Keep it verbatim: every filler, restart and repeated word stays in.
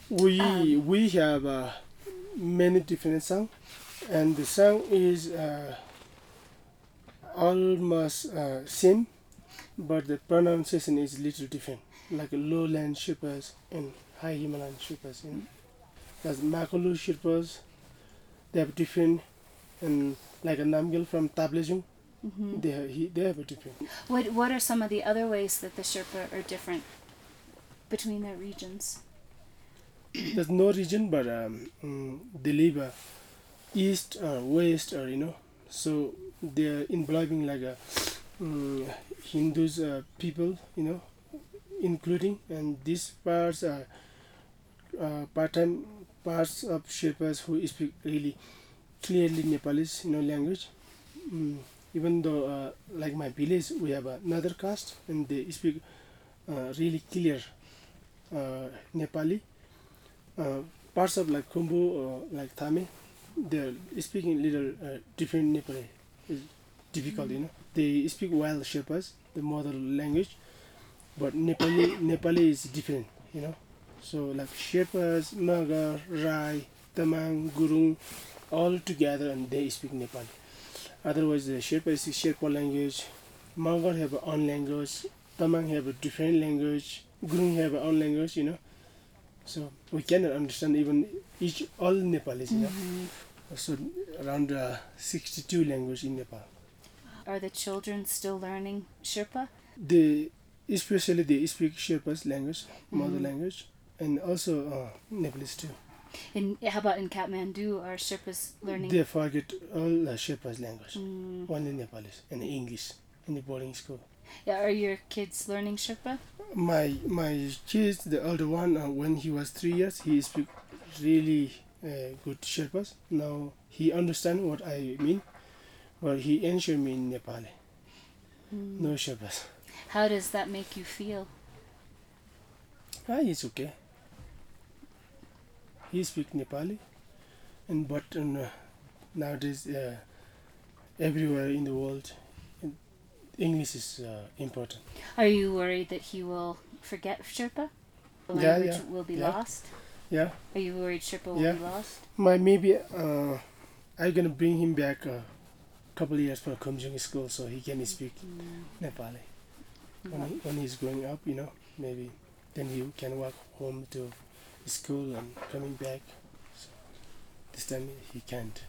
We Um, we have uh, many different songs, and the song is uh, almost uh, same, but the pronunciation is little different. Like lowland Sherpas and high Himalayan Sherpas, you know. As Makalu Sherpas, they have different, and like a Namgyal from Tablejung, mhm. they have, he, they have a different. What What are some of the other ways that the Sherpa are different between their regions? There's no region, but um, mm, they live uh, east or west, or you know, so they're involving like a mm, Hindus uh, people, you know, including, and these parts are uh, part-time parts of Sherpas who speak really clearly Nepalese, you know, language. Mm, even though, uh, like my village, we have another caste, and they speak uh, really clear uh, Nepali. Uh, Parts of like Khumbu or like Thame, they're speaking little uh, different Nepali. It's difficult, you know. They speak well Sherpas, the mother language, but Nepali Nepali is different, you know. So like Sherpas, Naga, Rai, Tamang, Gurung, all together, and they speak Nepali. Otherwise, the Sherpa is Sherpa language. Mongol have a own language. Tamang have a different language. Gurung have a own language, you know. So we cannot understand even each all Nepalis, you know. Mm-hmm. So around uh, sixty-two language in Nepal. Are the children still learning Sherpa? They especially they speak Sherpa's language, mother Mm-hmm. language, and also uh, Nepalese too. And how about in Kathmandu? Are Sherpas learning? They forget all uh, Sherpa's language, Mm. only Nepalese and English in the boarding school. Yeah, are your kids learning Sherpa? My my kids, the older one, uh, when he was three years, he speak really uh, good Sherpas. Now he understand what I mean, but he answer me in Nepali. Mm. No Sherpas. How does that make you feel? Ah, it's okay. He speak Nepali, and but um, uh, nowadays uh, everywhere in the world, English is uh, important. Are you worried that he will forget Sherpa? The Yeah, language yeah, will be yeah, lost? yeah, Are you worried Sherpa will yeah. be lost? My maybe uh, I'm gonna bring him back a couple years for Kumjung school so he can speak Mm. Nepali when What? he, when he's growing up. You know, maybe then he can walk home to school and coming back. So this time he can't.